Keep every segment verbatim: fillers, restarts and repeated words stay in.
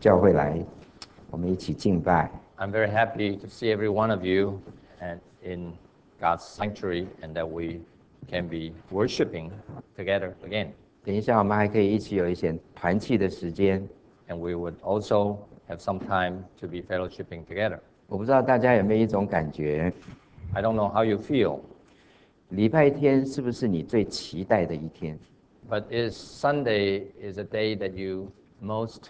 教会来，我们一起敬拜。 I'm very happy to see every one of you and in God's sanctuary and that we can be worshiping together again. 等一下，我们还可以一起有一些团契的时间。 And we would also have some time to be fellowshipping together. 我不知道大家有没有一种感觉， I don't know how you feel, 礼拜天是不是你最期待的一天？ but is Sunday is a day that you most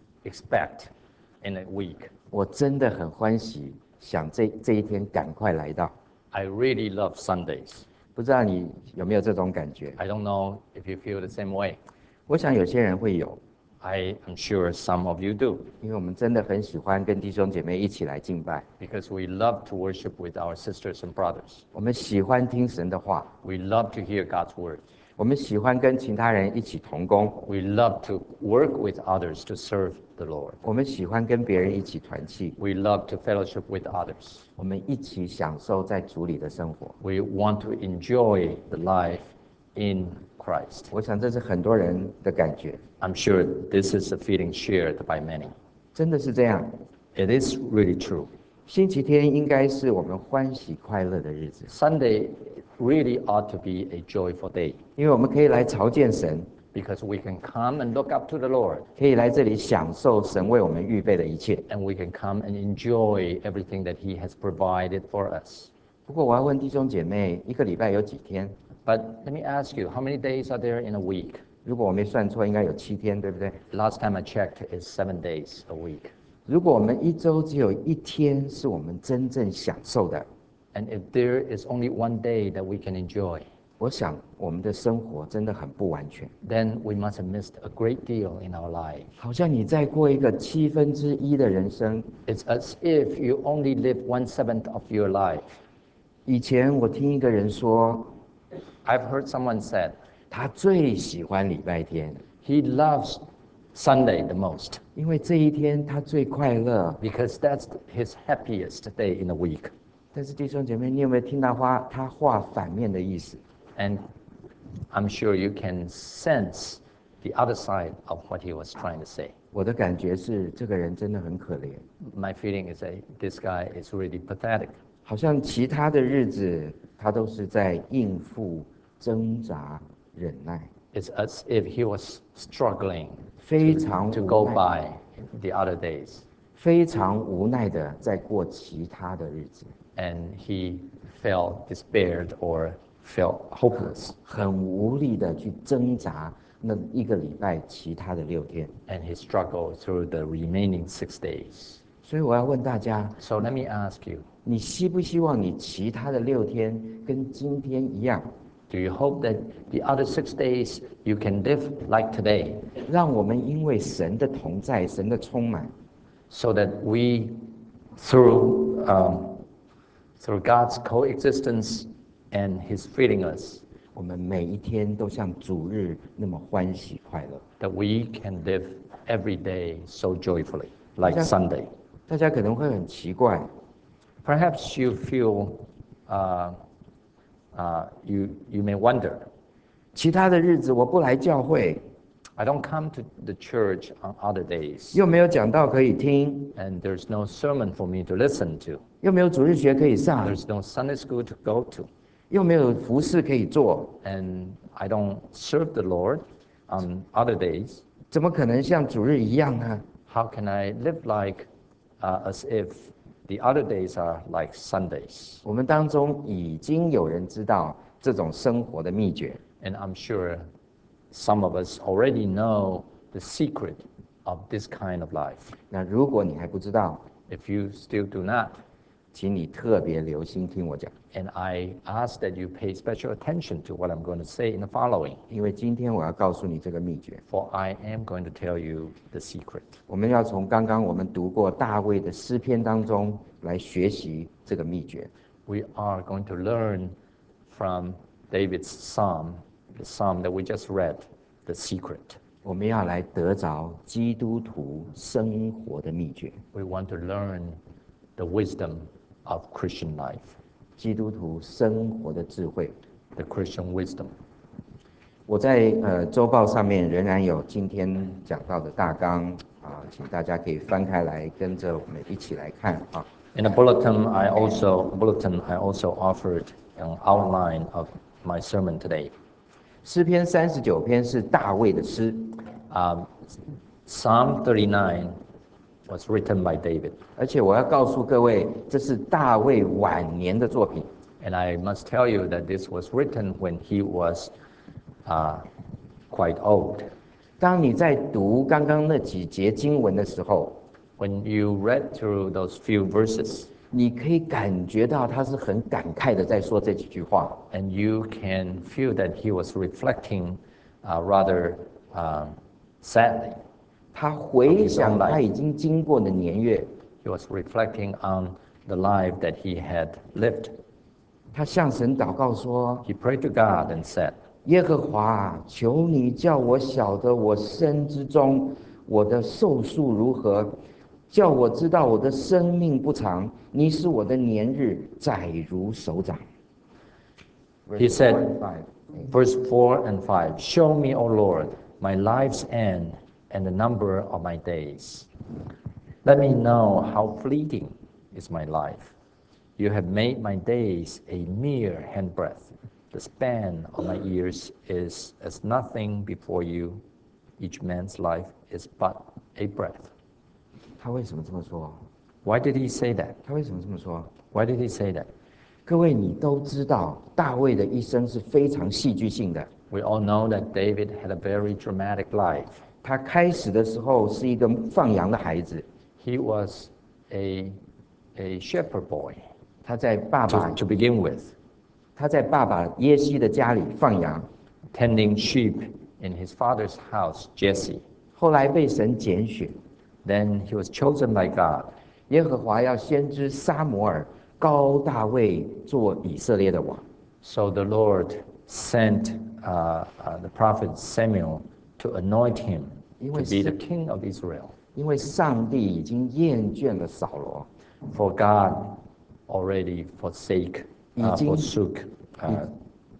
expect in a week. 我真的很欢喜，想这这一天赶快来到。 I really love Sundays. 不知道你有没有这种感觉？ I don't know if you feel the same way. 我想有些人会有， I am sure some of you do, 因为我们真的很喜欢跟弟兄姐妹一起来敬拜， because we love to worship with our sisters and brothers. 我们喜欢听神的话， We love to hear God's word. 我们喜欢跟其他人一起同工， We love to work with others to serve the Lord. 我们喜欢跟别人一起团契， We love to fellowship with others. 我们一起享受在主里的生活。 We want to enjoy the life in Christ. 我想这是很多人的感觉， I'm sure this is a feeling shared by many. 真的是这样。 It is really true. 星期天应该是我们欢喜快乐的日子， Sunday really ought to be a joyful day, 因为我们可以来朝见神， because we can come and look up to the Lord, 可以来这里享受神为我们预备的一切。 and we can come and enjoy everything that He has provided for us. 不过我要问弟兄姐妹，一个礼拜有几天？ But let me ask you, how many days are there in a week? 如果我没算错，应该有七天，对不对？ Last time I checked, it's seven days a week. 如果我们一周只有一天是我们真正享受的， And if there is only one day that we can enjoy, 我想我们的生活真的很不完全。 then we must have missed a great deal in our life. 好像你在过一个七分之一的人生。 It's as if you only live one seventh of your life. 以前我听一个人说， I've heard someone said 他最喜欢礼拜天， he loves Sunday the most 因为这一天他最快乐。 because that's his happiest day in the week. 但是弟兄姐妹，你有没有听到话他话反面的意思？ And I'm sure you can sense the other side of what he was trying to say. 我的感觉是，这个人真的很可怜， My feeling is that this guy is really pathetic. 好像其他的日子他都是在应付、挣扎、忍耐， It's as if he was struggling 非常 to 无 go 奈， by the other days. 非常无奈的在过其他的日子， And he felt despaired or felt hopeless. 很无力的去挣扎那一个礼拜其他的六天。 And he struggled through the remaining six days. 所以我要问大家， So let me ask you, 你希不希望你其他的六天跟今天一样， do you hope that the other six days you can live like today, 让我们因为神的同在、神的充满， so that we, through, um, through God's coexistence and his filling us, 我们每一天都像主日那么欢喜快乐？ that we can live every day so joyfully, like Sunday. 大家可能会很奇怪， Perhaps you feel, uh, uh, you, you may wonder, 其他的日子我不来教会， I don't come to the church on other days, 又没有讲道可以听， and there's no sermon for me to listen to. 又没有主日学可以上， There's no Sunday school to go to, 又没有服事可以做， and I don't serve the Lord on other days. 怎么可能像主日一样呢？ How can I live like uh, as if the other days are like Sundays? 我们当中已经有人知道这种生活的秘诀， And I'm sure some of us already know the secret of this kind of life. 那如果你还不知道， If you still do not, 请你特别留心听我讲， and I ask that you pay special attention to what I'm going to say in the following, 因为今天我要告诉你这个秘诀。 for I am going to tell you the secret. 我们要从刚刚我们读过大卫的诗篇当中来学习这个秘诀。 We are going to learn from David's psalm, the psalm that we just read, the secret. 我们要来得着基督徒生活的秘诀， We want to learn the wisdom of Christian life, 基督徒生活的智慧。 the Christian wisdom. 我在呃周报上面仍然有今天讲到的大纲啊、 啊，请大家可以翻开来，跟着我们一起来看啊。 In the bulletin, I also bulletin I also offered an outline of my sermon today. 诗篇三十九篇是大卫的诗， Um, Psalm thirty-nine was written by David, 而且我要告诉各位，这是大卫晚年的作品。 and I must tell you that this was written when he was uh, quite old. 当你在读刚刚那几节经文的时候， When you read through those few verses, 你可以感觉到他是很感慨的在说这几句话。 and you can feel that he was reflecting uh, rather um, sadly. 他回想他已经经过的年月， He was reflecting on the life that he had lived. 他向神祷告说 He prayed to God and said,：“ 耶和华，求你叫我晓得我生之中我的寿数如何，叫我知道我的生命不长。你使我的年日载如手掌。” He said, verse four and five, "Show me, O Lord, my life's end and the number of my days. Let me know how fleeting is my life. You have made my days a mere handbreadth. The span of my years is as nothing before you. Each man's life is but a breath." 他为什么这么说？ Why did he say that? 他为什么这么说？ Why did he say that? 各位，你都知道，大卫的一生是非常戏剧性的。 We all know that David had a very dramatic life. 他开始的时候是一个放羊的孩子， He was a, a shepherd boy 他在爸爸 to, to begin with, 他在爸爸耶西的家里放羊， tending sheep in his father's house, Jesse. 后来被神拣选， Then he was chosen by God. 耶和华要先知撒母耳膏大卫做以色列的王。 So the Lord sent uh, uh, the prophet Samuel to anoint him to be the king of Israel. 因为上帝已经厌倦了扫罗， For God already forsake, uh, 已经- forsook uh,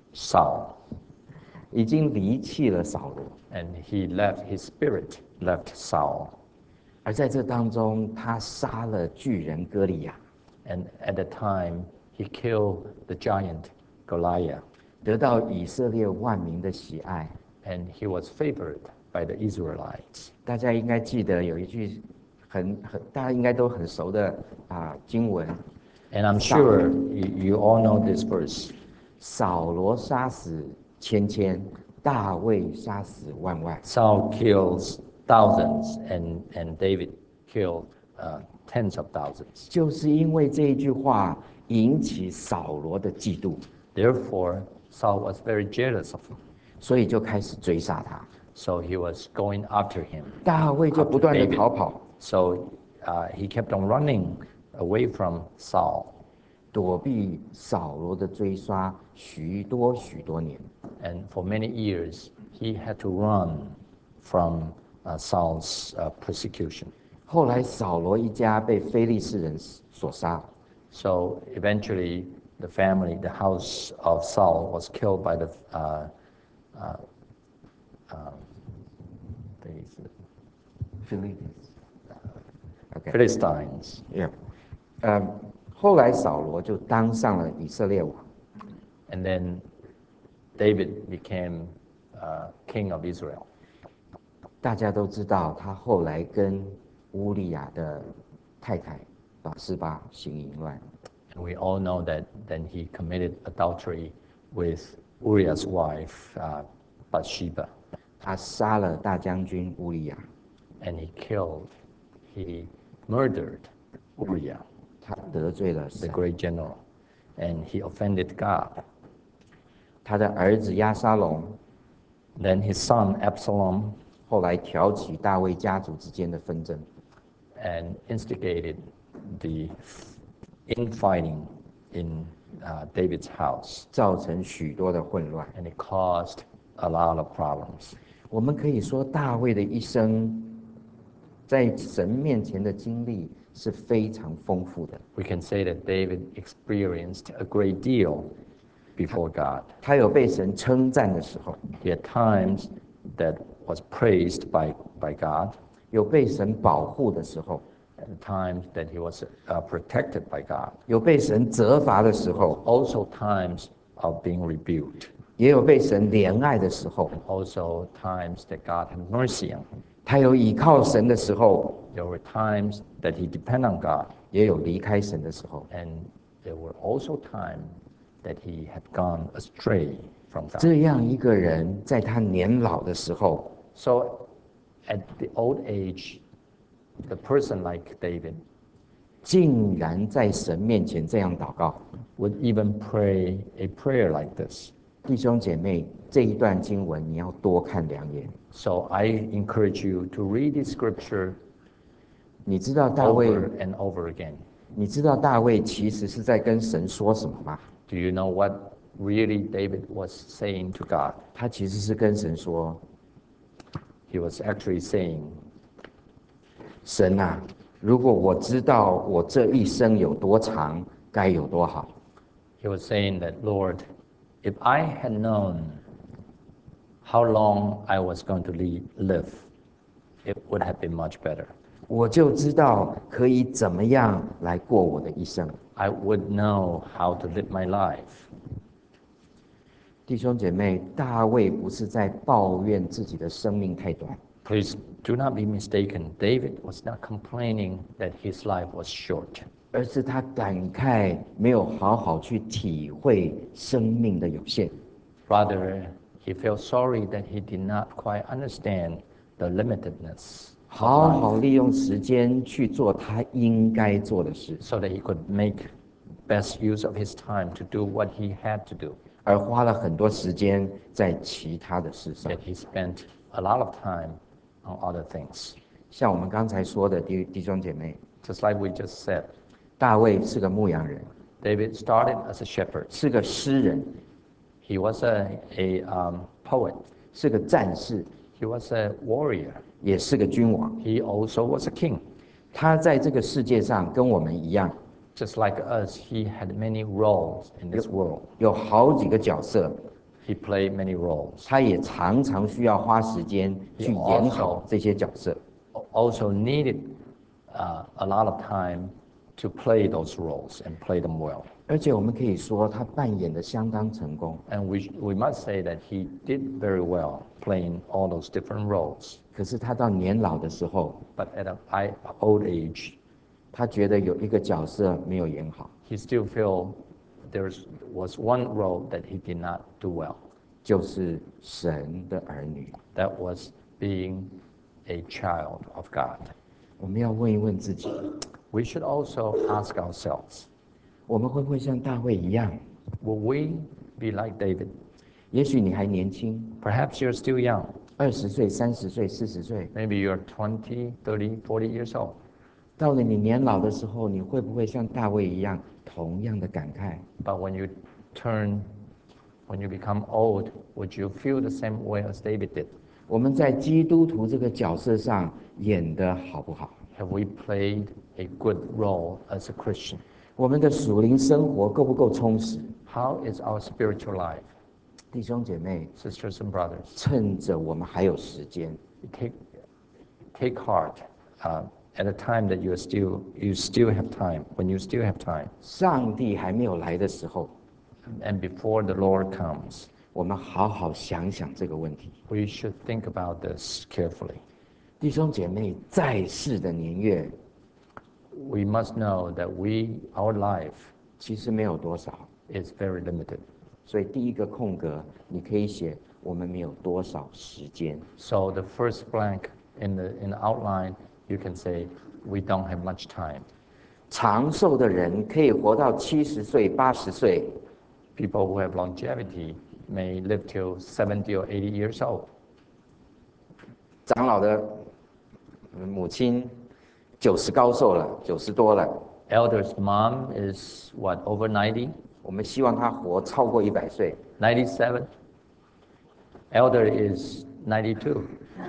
Saul, 已经离弃了扫罗， and he left, his spirit left Saul. 而在这当中，他杀了巨人歌利亚， And at the time, he killed the giant Goliath, 得到以色列万民的喜爱。 and he was favored by the Israelites. 大家应该记得有一句很很大家应该都很熟的啊经文， And I'm sure you, you all know this verse. 扫罗杀死千千，大卫杀死万万。 Saul kills thousands, and, and David killed uh, tens of thousands. 就是因为这一句话引起扫罗的嫉妒， Therefore, Saul was very jealous of him. 所以就开始追杀他。 So he was going after him. 大卫就不断的逃跑， So uh, he kept on running away from Saul. 躲避扫罗的追杀许多许多年。 And for many years, he had to run from uh, Saul's uh, persecution. 后来扫罗一家被非利士人所杀， So eventually, the family, the house of Saul, was killed by the uh, uh, uh, the 非利士。OK， Philistines. yeah，呃，后来扫罗就当上了以色列王。 And then David became uh, king of Israel. 大家都知道，他后来跟乌利亚的太太拔示巴行淫乱， And we all know that then he committed adultery with Uriah's wife, uh, Bathsheba. 他杀了大将军乌利亚， And he killed, he murdered Uriah, 他得罪了 the 神。 great general. And he offended God. 他的儿子押沙龙 Then his son Absalom 后来挑起大卫家族之间的纷争， and instigated the infighting in uh, David's house. 造成许多的混乱。 And it caused a lot of problems. 我们可以说，大卫的一生在神面前的经历是非常丰富的。 We can say that David experienced a great deal before God. 他有被神称赞的时候， He had times that was praised by, by God, 有被神保护的时候， at the times that he was uh, protected by God. 有被神责罚的时候， Also times of being rebuked. 也有被神怜爱的时候。 Also times that God had mercy on him. 他有倚靠神的时候， There were times that he depended on God. 也有离开神的时候。 And there were also times that he had gone astray from God. 这样一个人，在他年老的时候， So at the old age, the person like David 竟然在神面前这样祷告。 would even pray a prayer like this. 弟兄姐妹，这一段经文你要多看两眼。 So I encourage you to read the scripture 你知道大卫， over and over again. 你知道大卫其实是在跟神说什么吗？ Do you know what really David was saying to God? 他其实是跟神说 He was actually saying,：“ 神啊，如果我知道我这一生有多长，该有多好。 he was saying that, Lord, if I had known how long I was going to le- live, it would have been much better. 我就知道可以怎么样来过我的一生。” I would know how to live my life. 弟兄姐妹，大卫不是在抱怨自己的生命太短， Please do not be mistaken. David was not complaining that his life was short. 而是他感慨没有好好去体会生命的有限。 Rather, he felt sorry that he did not quite understand the limitedness 好 of 好 life, 利用时间去做他应该做的事， so that he could make best use of his time to do what he had to do. 而花了很多时间在其他的事上。 Yet he spent a lot of time on other things. 像我们刚才说的弟弟兄姐妹， Just like we just said, 大卫是个牧羊人， David started as a shepherd. 是个诗人， He was a, a um, poet. 是个战士， He was a warrior. 也是个君王。 He also was a king. 他在这个世界上跟我们一样， Just like us, he had many roles in this world. 有好几个角色， He played many roles. 他也常常需要花时间去演好这些角色。 Also needed uh, a lot of time to play those roles and play them well. 而且我们可以说，他扮演的相当成功。 And we, we must say that he did very well playing all those different roles. 可是他到年老的时候， But at an I- old age, 他觉得有一个角色没有演好， he still felt there was one role that he did not do well. 就是神的儿女。 That was being a child of God. 我们要问一问自己， We should also ask ourselves, 我们会不会像大卫一样？ will we be like David? 也许你还年轻， Perhaps you're still young. 二十岁、三十岁、四十岁， Maybe you're twenty, thirty, forty years old. 到了你年老的时候，你会不会像大卫一样，同样的感慨？ But when you turn, when you become old, would you feel the same way as David did? 我们在基督徒这个角色上演得好不好？ Have we played a good role as a Christian? 我们的属灵生活够不够充实？ How is our spiritual life? 弟兄姐妹， Sisters and brothers, 趁着我们还有时间， take, take heart uh, at a time that you are still, you still have time, when you still have time, 上帝还没有来的时候， and before the Lord comes, 我们好好想想这个问题。 we should think about this carefully. 弟兄姐妹，在世的年月 We must know that we, our life 其实没有多少， is very limited. 所以第一个空格你可以写我们没有多少时间。 So the first blank in the, in the outline, you can say, we don't have much time. 长寿的人可以活到七十岁、八十岁， People who have longevity may live till seventy or eighty years old. 长老的母亲九十高寿了，九十多了， Elder's mom is what, over ninety? 我们希望她活超过一百岁。 ninety-seven? Elder is ninety-two.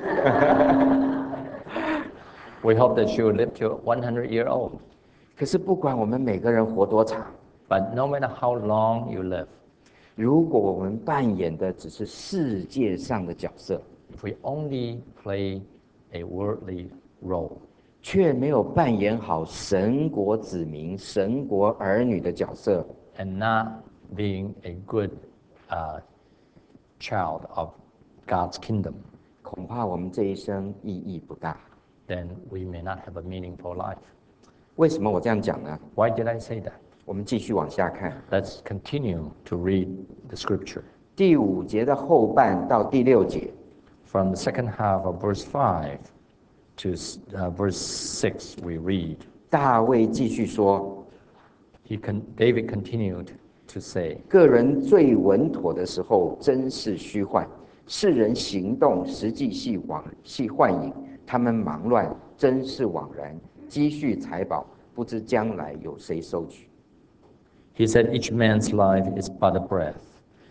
We hope that she will live to one hundred year old. 可是不管我们每个人活多长， But no matter how long you live, 如果我们扮演的只是世界上的角色， if we only play a worldly role, 却没有扮演好神国子民、神国儿女的角色。 and not being a good uh, child of God's kingdom, 恐怕我们这一生意义不大。 then we may not have a meaningful life. 为什么我这样讲呢？ Why did I say that? 我们继续往下看， Let's continue to read the scripture. 第五节的后半到第六节， From the second half of verse five to uh, verse six, we read, 大卫继续说， he con- David continued to say, 个人最稳妥的时候，真是虚幻；世人行动，实际系妄系幻影。他们忙乱，真是枉然；积蓄财宝，不知将来有谁收取。 he said, each man's life is but a breath.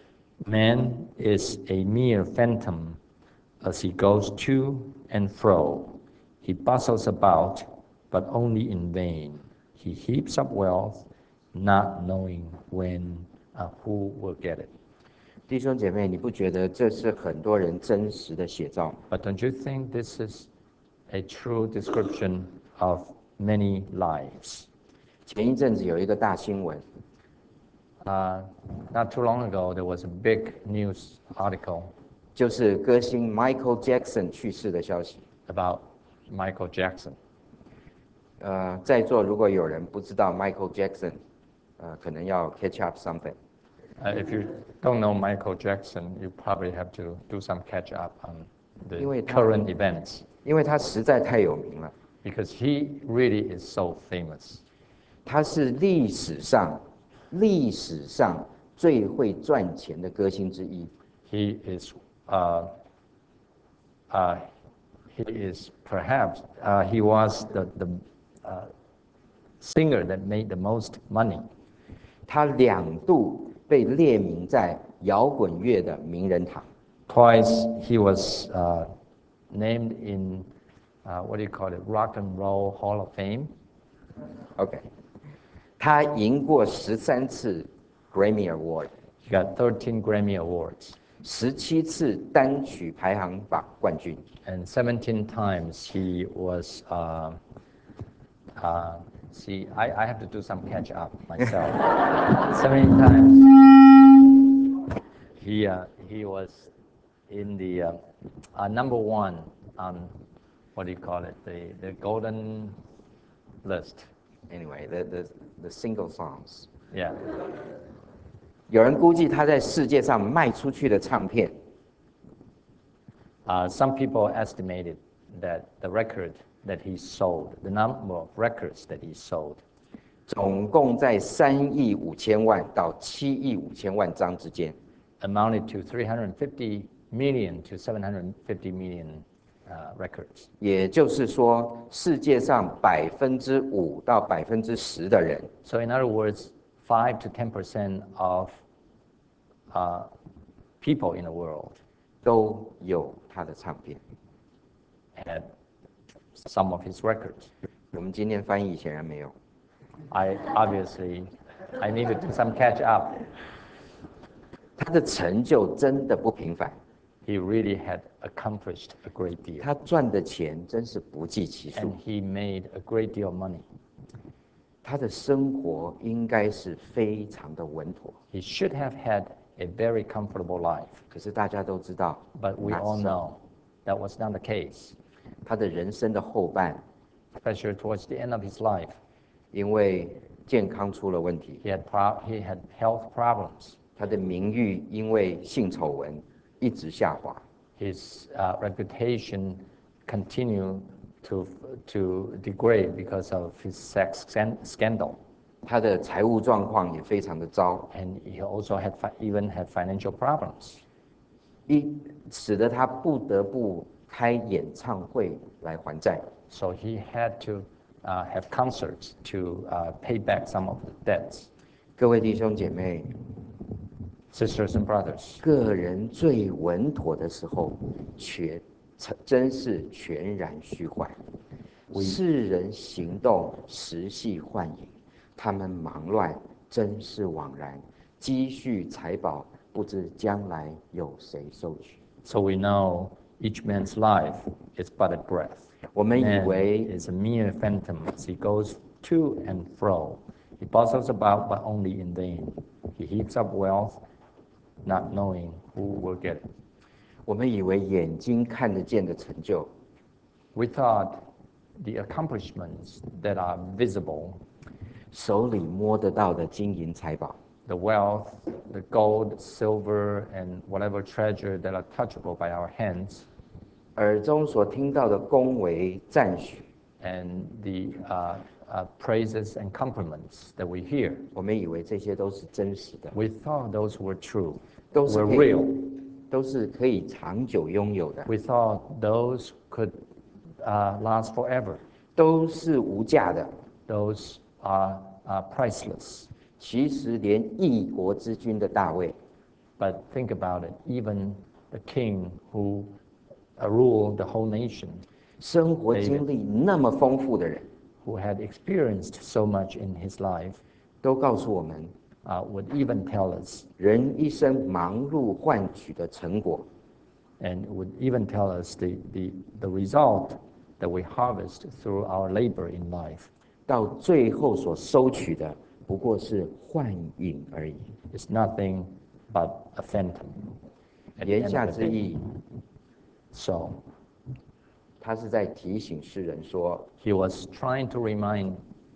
Man is a mere phantom as he goes to and fro. He bustles about, but only in vain. He heaps up wealth, not knowing when uh, who will get it. 弟兄姐妹，你不觉得这是很多人真实的写照？ But don't you think this is a true description of many lives? 前一阵子有一个大新闻， Uh, not too long ago, there was a big news article 就是歌星 Michael Jackson 去世的消息。 about Michael Jackson. 呃，在座如果有人不知道 Michael Jackson， 呃，可能要 catch up something。 Uh, if you don't know Michael Jackson, you probably have to do some catch up on the 因为他- current events 因为他实在太有名了， because he really is so famous. 他是历史上历史上最会赚钱的歌星之一。 He is, uh, uh, he is perhaps, uh, he was the, the uh, singer that made the most money. 他两度被列名在摇滚乐的名人堂。 Twice he was uh, named in, uh, what do you call it, Rock and Roll Hall of Fame. OK， 他赢过十三次 Grammy Award， He got thirteen Grammy Awards 十七次单曲排行榜冠军。 and seventeen times he was, uh, uh, see, I, I have to do some catch up myself. seventeen times he, uh, he was in the uh, uh, number one on, what do you call it, the, the golden list. Anyway, the the the single songs， Yeah. 有人估计他在世界上卖出去的唱片 Uh, some people estimated that the record that he sold, the number of records that he sold, 总共在三亿五千万到七亿五千万张之间。 amounted to three hundred fifty million to seven hundred fifty million uh, records. 也就是说，世界上百分之五到百分之十的人 So in other words, five to ten percent of uh, people in the world 都有他的唱片。 had some of his records. 我们今天翻译显然没有。 I obviously, I need to do some catch up. 他的成就真的不平凡， He really had accomplished a great deal. 他赚的钱真是不计其数 And。he made a great deal of money. 他的生活应该是非常的稳妥， He should have had a very comfortable life. 可是大家都知道 But we not all so know that was not the case, 他的人生的后半， especially towards the end of his life. 因为健康出了问题， He had, pro- he had health problems. 他的名誉因为性丑闻一直下滑， His uh, reputation continued to, to degrade because of his sex scan- scandal. 他的财务状况也非常的糟， And he also had fi- even had financial problems. 一使得他不得不开演唱会来还债。 So he had to uh, have concerts to uh, pay back some of the debts. 各位弟兄姐妹， Sisters and brothers, 个人最稳妥的时候，全真是全然虚幻；世人行动，实系幻影。他们忙乱，真是枉然；积蓄财宝，不知将来有谁收取。 so we know each man's life is but a breath. 我们以 Man 为 is a mere phantom as he goes to and fro. He bustles about, but only in vain. He heaps up wealth, not knowing who will get it. 我们以为眼睛看得见的成就， We thought the accomplishments that are visible, 手里摸得到的金银财宝， the wealth, the gold, silver, and whatever treasure that are touchable by our hands, 耳中所听到的恭维赞许， and the uh, uh, praises and compliments that we hear. 我们以为这些都是真实的， We thought those were true, 都是 were 可以 real. 都是可以长久拥有的， We thought those could uh, last forever. 都是无价的。 Those are, are priceless. 其实连一国之君的大卫， But think about it, even the king who uh, ruled the whole nation, 生活经历那么丰富的人， who had experienced so much in his life, 都告诉我们， uh, would even tell us, 人一生忙碌换取的成果， and would even tell us the, the, the result that we harvest through our labor in life 到最后所收取的不过是幻影而已。 is nothing but a phantom. At the 言 end 下 of the 之 day. 意， So 他是在提醒世人说： he was trying to remind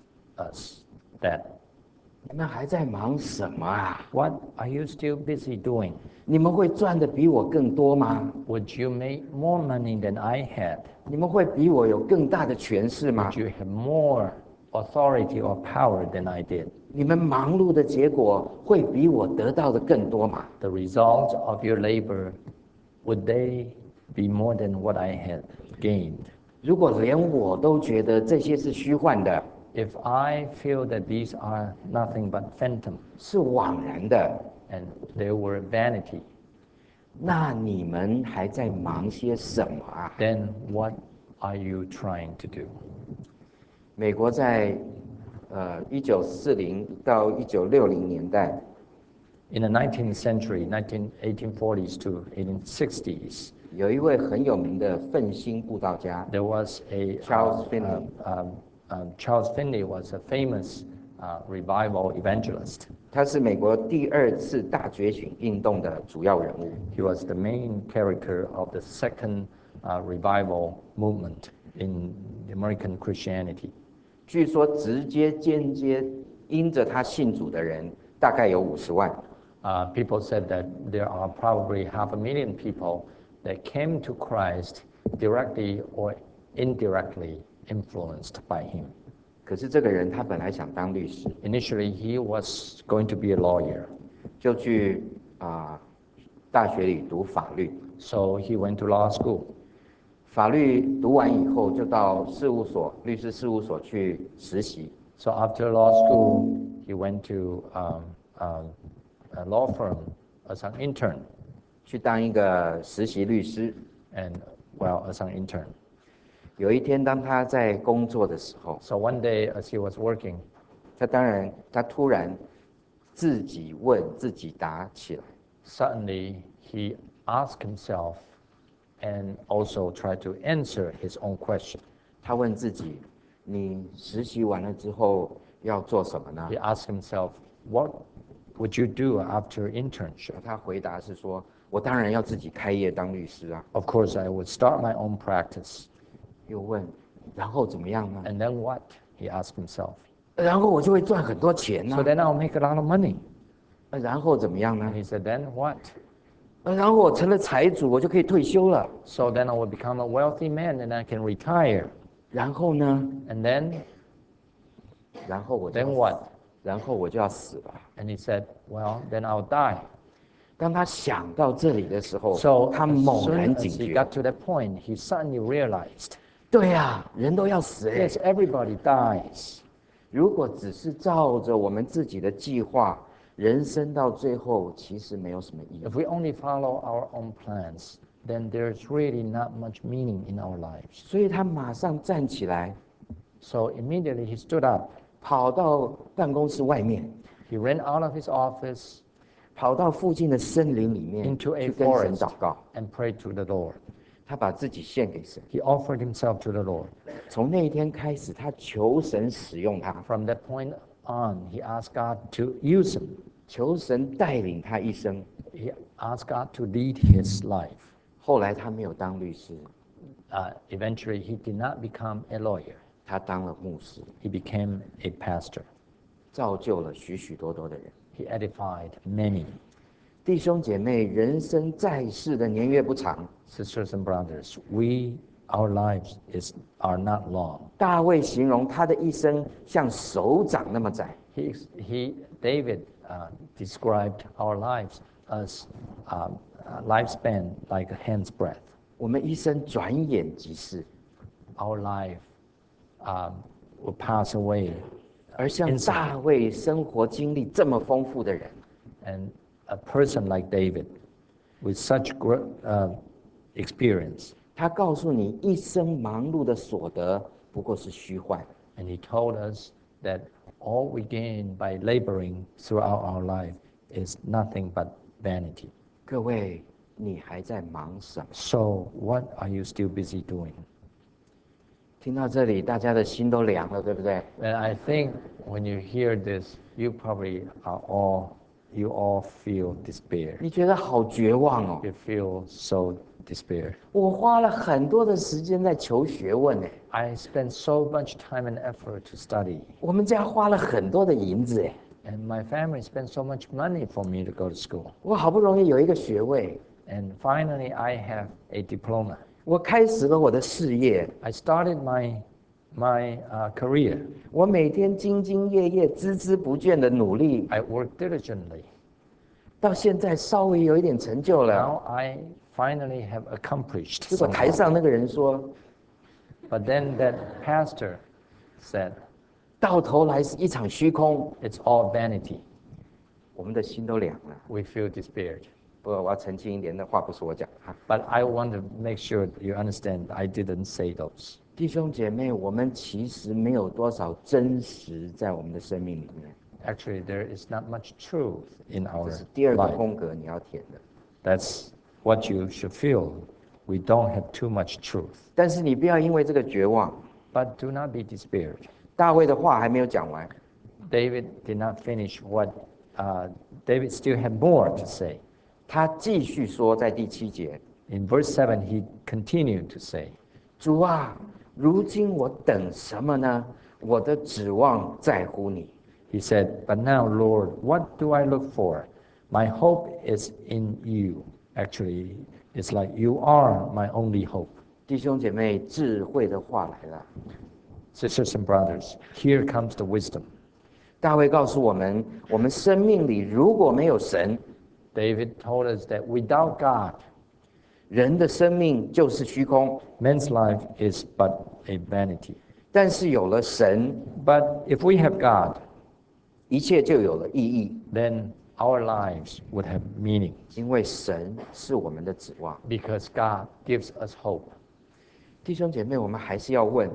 us that 你们还在忙什么啊？ what are you still busy doing? 你们会赚的比我更多吗？ Would you make more money than I had? 你们会比我有更大的权势吗？ Would you have more authority or power than I did? 你们忙碌的结果会比我得到的更多吗？ The result of your labor, would they be more than what I had gained? 如果连我都觉得这些是虚幻的， If I feel that these are nothing but phantom 是枉然的， and they were vanity, 那你们还在忙些什么啊？ then what are you trying to do? 美国在呃一九四零到一九六零年代， In the nineteenth century, eighteen forties to eighteen sixties, 有一位很有名的奋兴布道家 there was a Charles uh, Finney. uh, um, um, Charles Finney was a famous uh, revival evangelist. 他是美国第二次大觉醒运动的主要人物。 He was the main character of the second uh, revival movement in American Christianity. 据说直接间接因着他信主的人大概有五十万。 Uh, people said that there are probably half a million people that came to Christ directly or indirectly influenced by him. 可是这个人他本来想当律师， Initially, he was going to be a lawyer, 就去啊、大学里读法律。 so he went to law school. 法律读完以后，就到事务所、律师事务所去实习。 So after law school, he went to um, um, a law firm as an intern, 去当一个实习律师。 and well, as an intern. 有一天，当他在工作的时候， So one day, as he was working, 他当然他突然自己问自己答起来。 suddenly he asked himself and also tried to answer his own question. 他问自己：“你实习完了之后要做什么呢 He asked himself, what would you do after internship?？” 他回答是说：“我当然要自己开业当律师啊。 Of course, I would start my own practice. ” 又问：“然后怎么样呢 And then what? He asked himself. 然后我就会赚很多钱呢、 So then I'll make a lot of money. 然后怎么样呢 And he said, then what? 然后我成了财主，我就可以退休了。 So then I will become a wealthy man and I can retire. 然后呢？ And then, 然后我就 then what? 然后我就要死了。 And he said, well, then I'll die. 当他想到这里的时候， So 他 as 猛 soon 然 as 警 he 觉。 got to that point, he suddenly realized, 对呀、人都要死哎。 yes, everybody dies. 如果只是照着我们自己的计划，人生到最后其实没有什么意义。 If we only follow our own plans, then there's really not much meaning in our lives. 所以他马上站起来， So immediately he stood up. 跑到办公室外面， He ran out of his office 跑到附近的森林里面 into a 去跟神 forest 祷告。 and prayed to the Lord. 他把自己献给神。 He offered himself to the Lord. 从那一天开始，他求神使用他， From that point on, he asked God to use him. 求神带领他一生。 He asked God to lead his life. 后来他没有当律师， Uh, eventually, he did not become a lawyer. 他当了牧师， He became a pastor. 造就了许许多多的人。 He edified many. 弟兄姐妹，人生在世的年月不长。 Sisters and brothers, we, our lives is, are not long. 大卫形容他的一生像手掌那么窄。 He, he, David uh, described our lives as uh, a lifespan like a hand's breadth. 我们一生转眼即逝， Our life um, will pass away. 而像大卫生活经历这么丰富的人， And a person like David, with such great uh, experience, 他告诉你，一生忙碌的所得不过是虚幻。 and he told us that all we gain by laboring throughout our life is nothing but vanity. 各位，你还在忙什么？ So what are you still busy doing? 听到这里，大家的心都凉了，对不对？ And I think when you hear this, you probably are all, you all feel despair. 你觉得好绝望哦！ You feel so despair. 我花了很多的时间在求学问呢， I spend so much time and effort to study. 我们家花了很多的银子哎， And my family spent so much money for me to go to school. 我好不容易有一个学位， And finally, I have a diploma. 我开始了我的事业， I started my, my uh, career. 我每天兢兢业业、孜孜不倦的努力， I worked diligently. 到现在稍微有一点成就了。 Now I finally have accomplished 结果 something. 台上那个人说， But then that pastor said, 到头来是一场虚空， it's all vanity. 我们的心都凉了。 We feel despaired. 不过我要澄清一点，那话不是我讲哈。 But I want to make sure that you understand I didn't say those. 弟兄姐妹，我们其实没有多少真实在我们的生命里面， Actually, there is not much truth in 这 our 是第二个 life. 空格你要填的。 That's what you should feel. We don't have too much truth. 但是你不要因为这个绝望。 But do not be despaired. 大卫的话还没有讲完， David did not finish what uh, David still had more to say. 他继续说，在第七节， In verse seven, he continued to say, 主啊，如今我等什么呢？我的指望在乎你。 he said, But now, Lord, what do I look for? My hope is in you. Actually, it's like you are my only hope. 弟兄姐妹，智慧的话来了。 Sisters and brothers, here comes the wisdom. 大卫告诉我们，我们生命里如果没有神， David told us that without God, 人的生命就是虚空； man's life is but a vanity. 但是有了神， But if we have God, 一切就有了意义， then our lives would have meaning 因为神是我们的指望。 because God gives us hope. 弟兄姐妹，我们还是要问：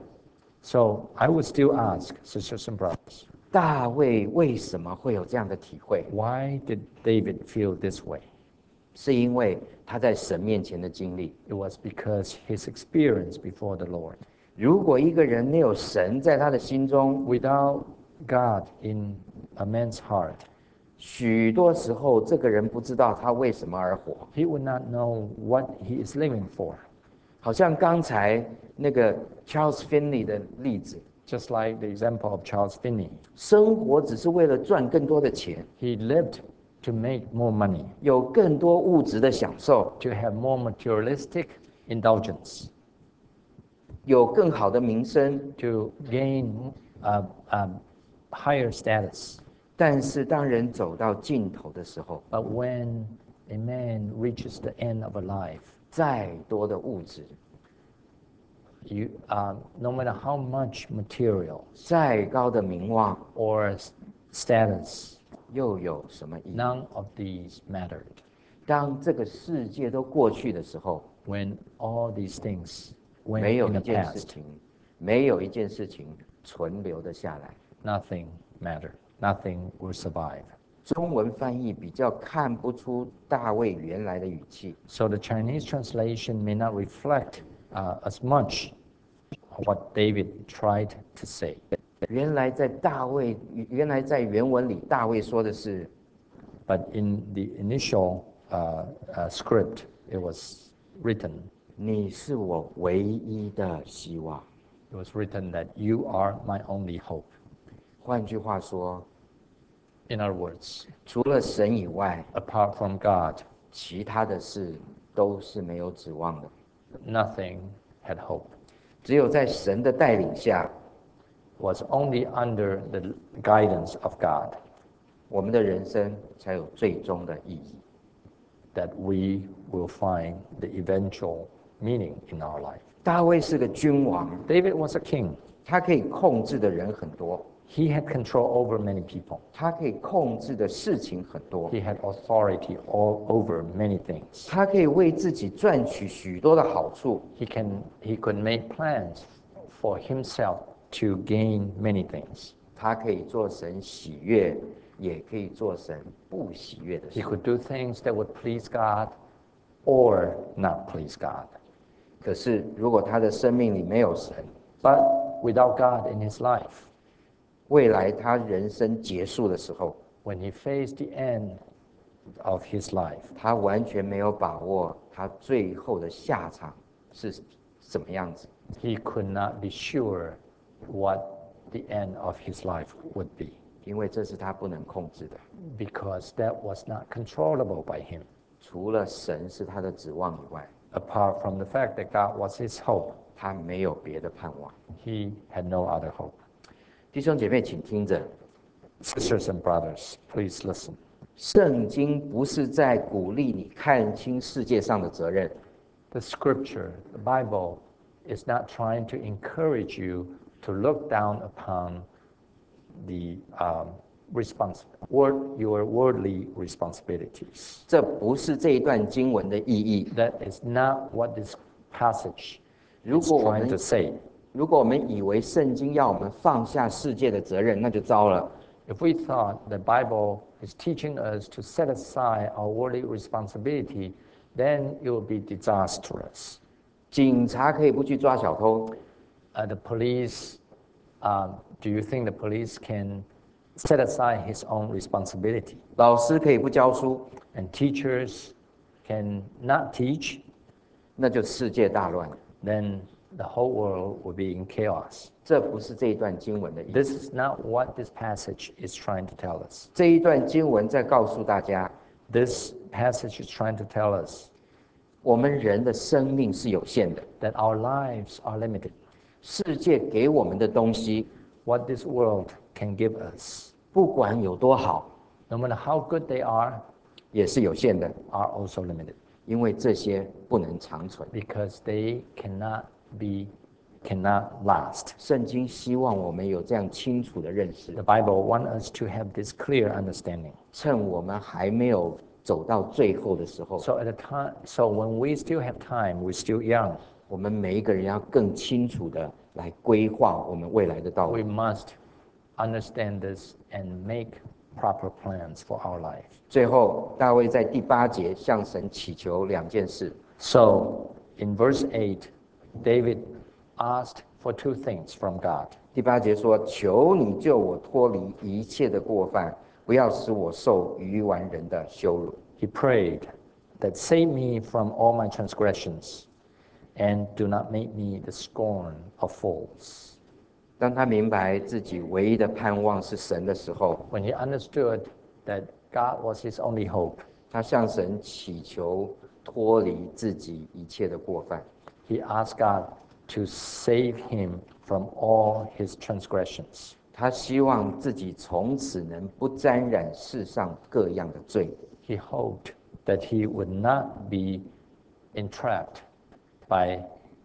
So I would still ask, sisters and brothers, 大卫为什么会有这样的体会？ why did David feel this way? 是因为他在神面前的经历。 It was because his experience before the Lord. 如果一个人没有神在他的心中， Without God in a man's heart, 许多时候这个人不知道他为什么而活。 he would not know what he is living for. 好像刚才那个 Charles Finney 的例子， Just like the example of Charles Finney. 生活只是为了赚更多的钱， He lived to make more money, 有更多物质的享受， to have more materialistic indulgence, 有更好的名声。 to gain a, a higher status. 但是当人走到尽头的时候， But when a man reaches the end of a life, 再多的物质， you, uh, no matter how much material 再高的名望， or s- status, 又有什么意义？ none of these mattered. 当这个世界都过去的时候， When all these things went 没有 in 一 the 件事 past, 情，没有一件事情存留的下来。 nothing mattered. Nothing will survive. 中文翻译比较看不出大卫原来的语气。 So the Chinese translation may not reflect uh, as much what David tried to say. 原来在大卫，原来在原文里，大卫说的是 But in the initial uh, uh, script, it was written. 你是我唯一的希望。 It was written that you are my only hope. 换句话说， In other words, 除了神以外， apart from God, 其他的事都是没有指望的。 nothing had hope. 只有在神的带领下， Was only under the guidance of God 我们的人生才有最终的意义。 that we will find the eventual meaning in our life. 大卫是个君王， David was a king. 他可以控制的人很多， He had control over many people. 他可以控制的事情很多， He had authority all over many things. 他可以为自己赚取许多的好处。 He can he could make plans for himself to gain many things. 他可以做神喜悦，也可以做神不喜悦的 He 事。 could do things that would please God or not please God. 可是，如果他的生命里没有神， But without God in his life, 未来他人生结束的时候， when he faced the end of his life, 他完全没有把握他最后的下场是什么样子。 he could not be sure what the end of his life would be, 因为这是他不能控制的。 because that was not controllable by him. 除了神是他的指望以外， Apart from the fact that God was his hope, 他没有别的盼望。 he had no other hope. 弟兄姐妹，请听着， Sisters and brothers, please listen. 圣经不是在鼓励你看清世界上的责任， The scripture, the Bible, is not trying to encourage you to look down upon the um, respons- word, your worldly responsibilities. 这不是这一段经文的意义。 That is not what this passage 如 is 果我 trying 们 to say. 如果我们以为圣经要我们放下世界的责任，那就糟了。 If we thought the Bible is teaching us to set aside our worldly responsibility, then it would be disastrous. 警察可以不去抓小偷， Uh, the police, um, do you think the police can set aside his own responsibility? 老师可以不教书， And teachers can not teach, 那就世界大乱。 then the whole world will be in chaos. 这不是这一段经文的意思。 This is not what this passage is trying to tell us. 这一段经文在告诉大家， This passage is trying to tell us 我们人的生命是有限的， that our lives are limited. 世界给我们的东西， What this world can give us, 不管有多好， no matter how good they are, 也是有限的， are also limited 因为这些不能长存。 because they cannot be, cannot last. 圣经希望我们有这样清楚的认识， The Bible wants us to have this clear understanding. 趁我们还没有走到最后的时候， So at the time, so when we still have time, we're still young. 我们每一个人要更清楚的来规划我们未来的道 We 路。 must understand this and make proper plans for our life. 最后，大卫在第八节向神祈求两件事。 So in verse eight, David asked for two things from God. 第八节说：“求你救我脱离一切的过犯，不要使我受愚顽人的羞辱。” He prayed that save me from all my transgressions and do not make me the scorn of fools. 当他明白自己唯一的盼望是神的时候， When he understood that God was his only hope, 他向神祈求脱离自己一切的过犯。 he asked God to save him from all his transgressions. 他希望自己从此能不沾染世上各样的罪， He hoped that he would not be entrapped by,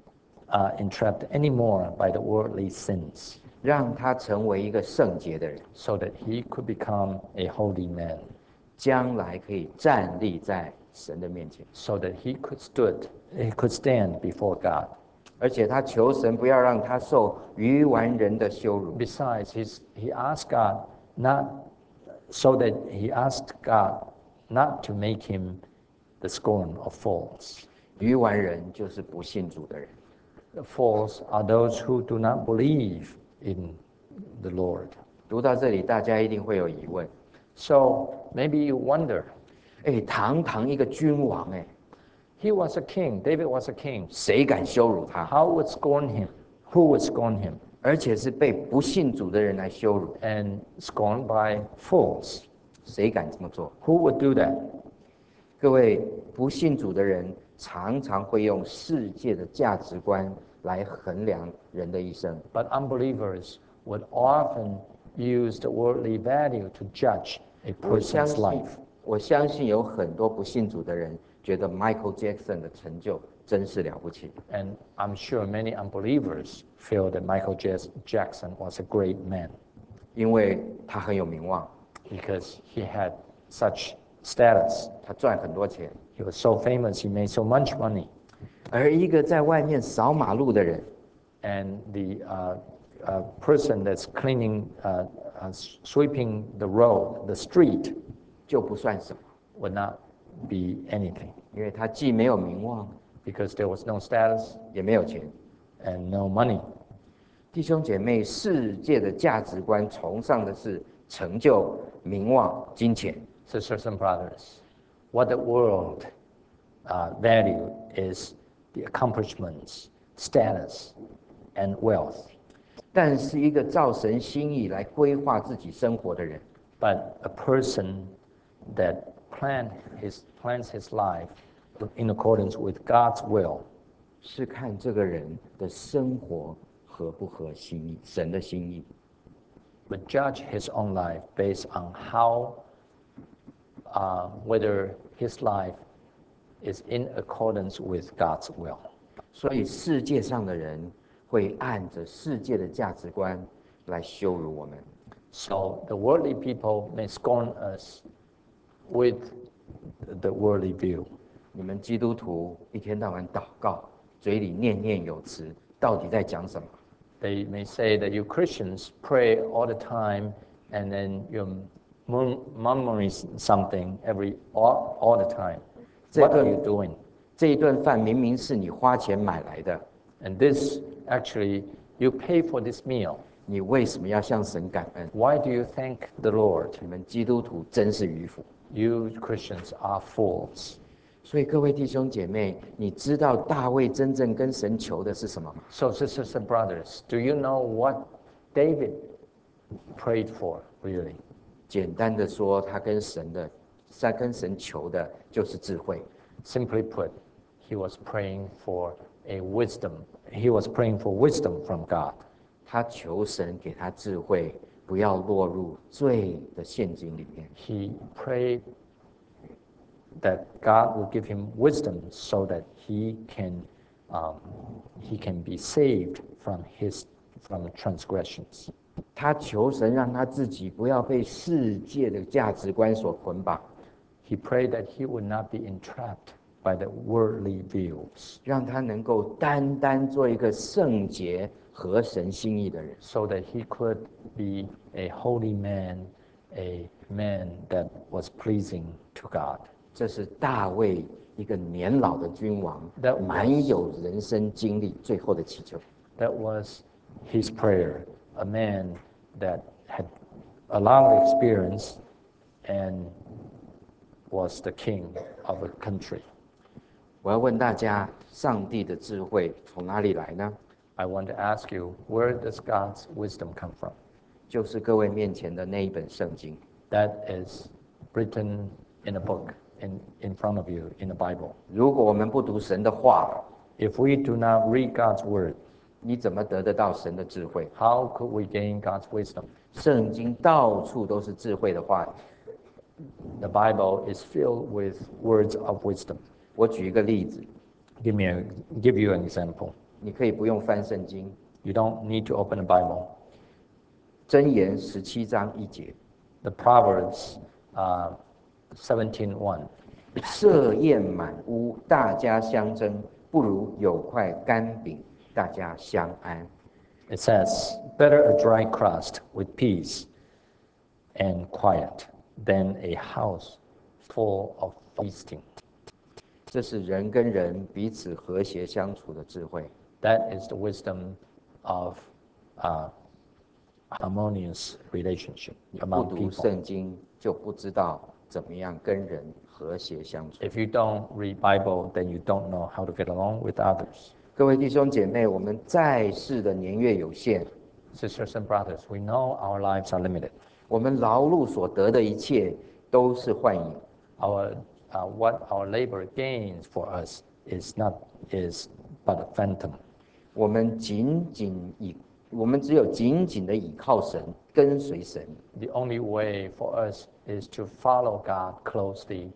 uh, entrapped anymore by the worldly sins, 让他成为一个圣洁的人， so that he could become a holy man, 将来可以站立在神的面前。 so that he could stood, he could stand before God. 而且他求神不要让他受愚顽人的羞辱， Besides, he's, he asked God not so that he asked God not to make him the scorn of fools. 愚顽人就是不信主的人。 The fools are those who do not believe in the Lord. 读到这里，大家一定会有疑问。 So maybe you wonder. 哎，堂堂一个君王，哎 He was a king. David was a king. 谁敢羞辱他？ How would scorn him? Who would scorn him? 而且是被不信主的人来羞辱， And scorned by fools. 谁敢这么做？ Who would do that? 各位，不信主的人常常会用世界的价值观来衡量人的一生。 But unbelievers would often use the worldly value to judge a 我相 person's 信 life. 我相信有很多不信主的人觉得 Michael Jackson 的成就真是了不起。 And I'm sure many unbelievers feel that Michael Jas- Jackson was a great man 因为他很有名望， because he had such status. 他赚很多钱。 He was so famous, he made so much money. 而一个在外面扫马路的人， And the uh, uh, person that's cleaning, uh, uh, sweeping the road, the street, 就不算什么， would not be anything 因为他既没有名望， because there was no status 也没有钱。 and no money. 弟兄姐妹，世界的价值观崇尚的是成就、名望、金钱。 Sisters and brothers, what the world uh, value is the accomplishments, status, and wealth. 但是一个照神心意来规划自己生活的人， But a person that plan his, plans his life in accordance with God's will 是看这个人的生活合不合心意，神的心意。 would judge his own life based on how, uh, whether his life is in accordance with God's will. 所以世界上的人会按着世界的价值观来羞辱我们。 So the worldly people may scorn us with the worldly view. 你们基督徒一天到晚祷告，嘴里念念有词，到底在讲什么？ They may say that you Christians pray all the time and then you're mur- murmuring something every all, all the time. What are you doing? 这一顿饭明明是你花钱买来的， And this actually, you pay for this meal. 你为什么要向神感恩？ Why do you thank the Lord? 你们基督徒真是愚妇。 You Christians are fools. 所以各位弟兄姐妹，你知道大卫真正跟神求的是什么吗？ So, sisters and brothers, do you know what David prayed for, really? 简单的说，他跟神的，他跟神求的就是智慧。 Simply put, he was praying for a wisdom. He was praying for wisdom from God. 他求神给他智慧，不要落入罪的陷阱里面。 He prayed that God will give him wisdom so that he can, um, he can be saved from his from transgressions. 他求神让他自己不要被世界的价值观所捆绑， He prayed that he would not be entrapped by the worldly views, 让他能够单单做一个圣洁、合神心意的人。 so that he could be a holy man, a man that was pleasing to God. 这是大卫一个年老的君王 That，was- 满有人生经历最后的祈求。 That was his prayer, a man that had a lot of experience and was the king of a country. 我要问大家，上帝的智慧从哪里来呢？ I want to ask you, where does God's wisdom come from? 就是各位面前的那一本圣经。 That is written in a book in, in front of you in the Bible. 如果我们不读神的话， If we do not read God's word, 你怎么得得到神的智慧？ how could we gain God's wisdom? 圣经到处都是智慧的话语。 The Bible is filled with words of wisdom. 我举一个例子， Give me a, give you an example. 你可以不用翻圣经， You don't need to open the Bible. 箴言十七章一节， The Proverbs uh, seventeen one. 设宴满屋，大家相争，不如有块干饼，大家相安。 It says, better a dry crust with peace and quiet than a house full of feasting. 这是人跟人彼此和谐相处的智慧。 That is the wisdom of uh, harmonious relationship 你不 among 读 people. 圣经，就不知道怎么样跟人和谐相处。 If you don't read Bible, then you don't know how to get along with others. 各位弟兄姐妹，我们在世的年月有限， Sisters and brothers, we know our lives are limited. 我们劳碌所得的一切都是幻影。 Our, uh, what our labor gains for us is not is but a phantom. 我们紧紧倚，我们只有紧紧的倚靠神，跟随神， The only way for us is to follow God closely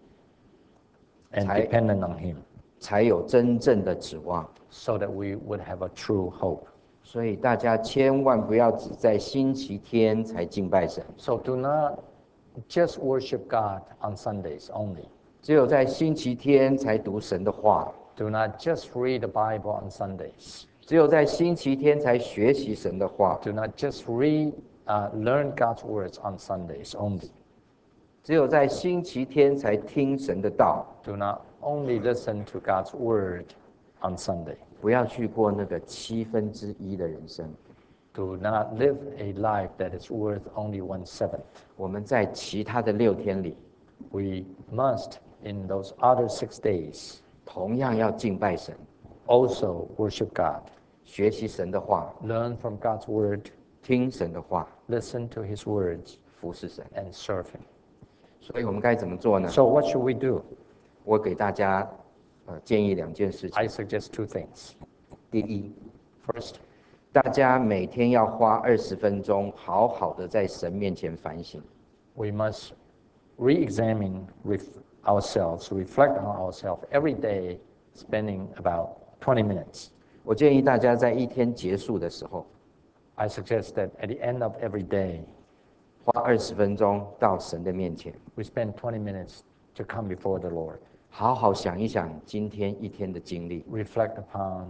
and 才- dependent on Him, 才有真正的指望。 so that we would have a true hope. 所以大家千万不要只在星期天才敬拜神， So do not just worship God on Sundays only. 只有在星期天才读神的话， Do not just read the Bible on Sundays. 只有在星期天才学习神的话， Do not just read, uh, learn God's words on Sundays only. 只有在星期天才听神的道。 Do not only listen to God's word on Sunday. 不要去过那个七分之一的人生。 Do not live a life that is worth only one seventh. 我们在其他的六天里， We must, in those other six days, 同样要敬拜神， also worship God, 学习神的话， learn from God's word, 听神的话， listen to His words, 服侍神。 and serve Him. 所以我们该怎么做呢？ So what should we do? 我给大家呃建议两件事情。 I suggest two things. 第一， First, 大家每天要花二十分钟，好好的在神面前反省。 we must re-examine ref- ourselves, reflect on ourselves every day, spending about twenty minutes. 我建议大家在一天结束的时候， I suggest that at the end of every day, 花二十分钟到神的面前， we spend twenty minutes to come before the Lord, 好好想一想今天一天的经历。 reflect upon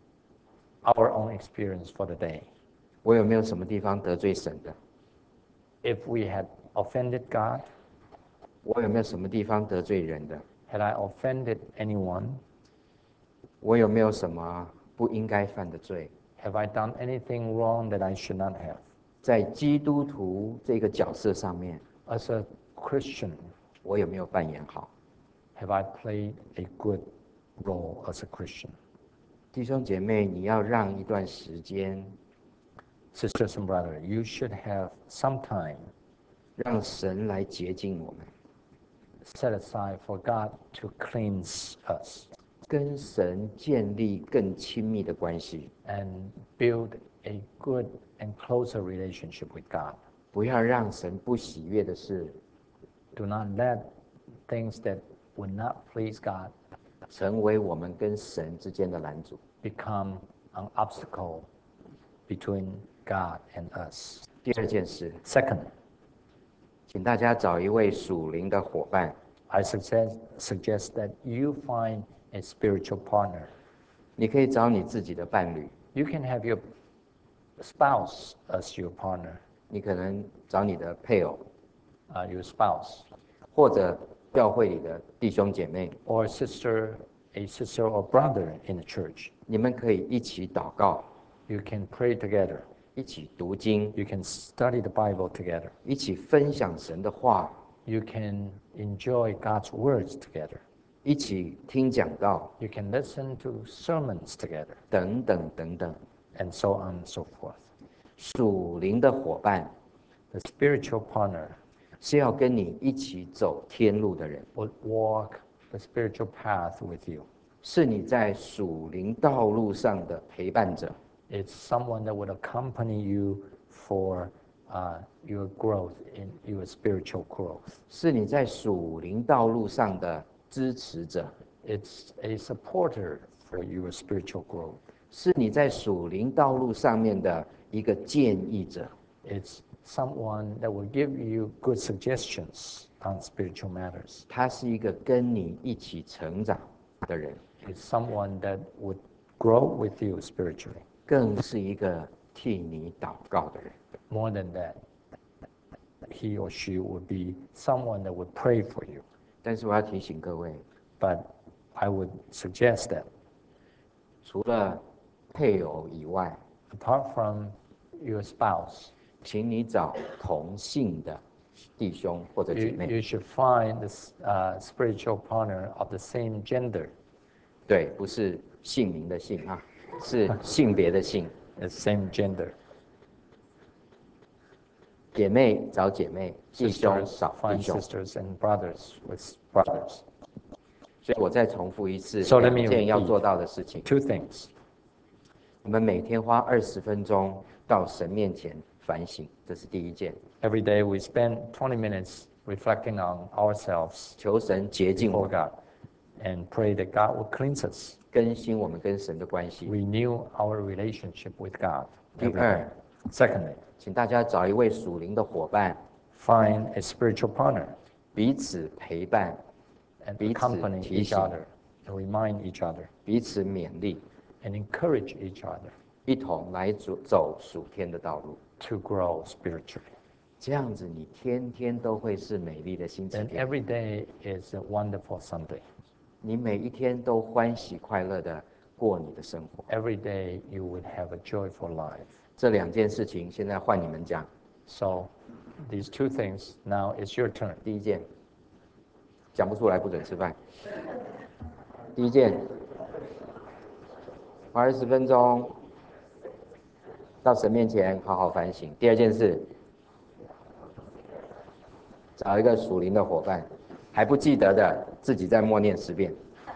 our own experience for the day. 我有没有什么地方得罪神的？ If we had offended God, 我有没有什么地方得罪人的？ had I offended anyone, 我有没有什么不应该犯的罪？ have I done anything wrong that I should not have? 在基督徒这个角色上面， As a Christian, 我有没有扮演好？ have I played a good role as a Christian? 弟兄姐妹，你要让一段时间， Sisters and brothers, you should have some time 让神来洁净我们， set aside for God to cleanse us 跟神建立更亲密的关系。 and build a good and closer relationship with God. 不要让神不喜悦的事 Do not let things that would not please God 成为我们跟神之间的拦阻。 become an obstacle between God and us. 第二件事， Second, 请大家找一位属灵的伙伴， I suggest, suggest that you find a spiritual partner. 你可以找你自己的伴侣， You can have your spouse as your partner, 你可能找你的配偶， uh, your spouse, 或者教会里的弟兄姐妹， or a sister, a sister or brother in the church. 你们可以一起祷告， You can pray together. 一起读经， You can study the Bible together. 一起分享神的话， You can enjoy God's words together. 一起听讲道， You can listen to sermons together, 等等等等。 and so on and so forth. 属灵的伙伴 The spiritual partner 是要跟你一起走天路的人， will walk the spiritual path with you. 是你在属灵道路上的陪伴者， It's someone that would accompany you for uh, your growth, in your spiritual growth. 是你在属灵道路上的支持者， It's a supporter for your spiritual growth. 是你在属灵道路上面的一个建议者。 It's someone that will give you good suggestions on spiritual matters. 他是一个跟你一起成长的人， It's someone that would grow with you spiritually. 更是一个替你祷告的人。 More than that, he or she would be someone that would pray for you. 但是我要提醒各位， But I would suggest that 除了配偶以外， apart from your spouse, 请你找同性的弟兄或者姐 you, 妹。 you should find this uh, spiritual partner of the same gender, 对，不是姓名的姓啊，是性别的性。 the same gender. 姐妹找姐妹，弟兄 Sisters 找弟 find 兄。 sisters and brothers with brothers. 所以我再重复一次 So let 两 me 件要 repeat 做到的事情。 two things. 我们每天花二十分钟到神面前反省，这是第一件。 Every day we spend twenty minutes reflecting on ourselves 求神洁净我 before 们， God and pray that God will cleanse us, 更新我们跟神的关系。 renew our relationship with God 第 every day. 二， Secondly, 请大家找一位属灵的伙伴， find a spiritual partner 彼此陪伴， and 彼此 accompany 提 each 醒， other and remind each other 彼此勉励， and encourage each other 一同来走走属天的道路。 to grow spiritually. 这样子，你天天都会是美丽的星期 Then 天， every day is a wonderful Sunday. 你每一天都欢喜快乐的过你的生活。 Every day you would have a joyful life. 这两件事情，现在换你们讲。 So these two things, now it's your turn. 第一件，讲不出来不准吃饭。第一件，花二十分钟到神面前好好反省。第二件事，找一个属灵的伙伴，还不记得的自己再默念十遍。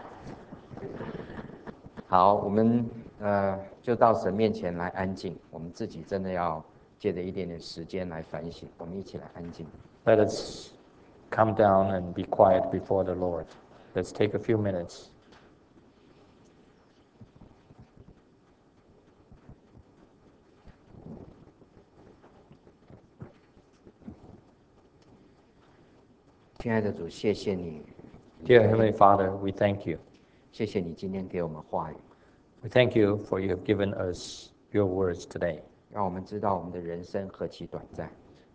好，我们呃就到神面前来安静，我们自己真的要借着一点点时间来反省，我们一起来安静。 Let us come down and be quiet before the Lord. Let's take a few minutes. 亲爱的主，谢谢你， Dear Heavenly Father, we thank you. 谢谢你今天给我们话语， We thank you for you have given us your words today, 让我们知道我们的人生何其短暂。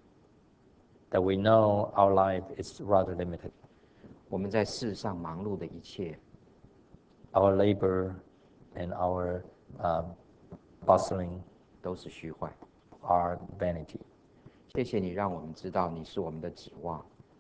that we know our life is rather limited. 我们在世上忙碌的一切， Our labor and our um, bustling 都是虚幻。 are vanity. 谢谢你让我们知道你是我们的指望，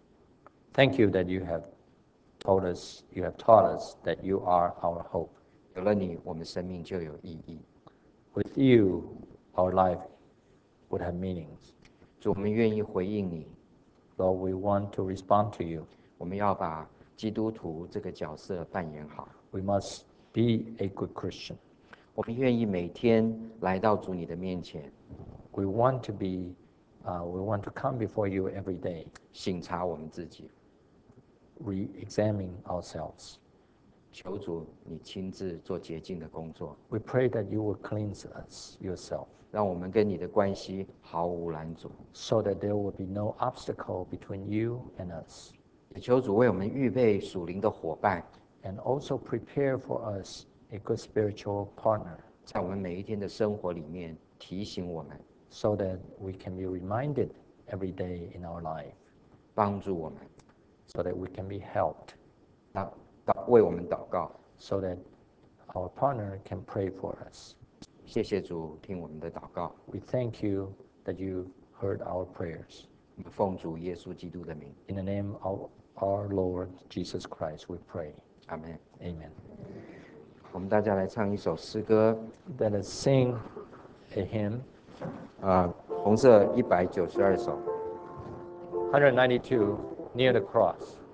Thank you that you have told us, you have taught us that you are our hope. 有了你，我们生命就有意义。 With you, our life would have meanings. 主，我们愿意回应你， Lord, we want to respond to you. 我们要把基督徒这个角色扮演好。 We must be a good Christian. 我们愿意每天来到主你的面前， We want to be, uh, we want to come before you every day, 省察我们自己。 re-examine ourselves. 求主你亲自做洁净的工作， We pray that you will cleanse us yourself, 让我们跟你的关系毫无拦阻。 so that there will be no obstacle between you and us. 也求主为我们预备属灵的伙伴， And also prepare for us a good spiritual partner, 在我们每一天的生活里面提醒我们， so that we can be reminded every day in our life, 帮助我们， so that we can be helped, 祷祷为我们祷告。 so that our partner can pray for us. 谢谢主，听我们的祷告。 We thank you that you heard our prayers. 我们奉主耶稣基督的名， In the name of our Lord Jesus Christ, we pray. 阿门。 Amen. 我们大家来唱一首诗歌， Let us sing a hymn, 啊、红色一百九十二首。 one ninety-two, Near the Cross.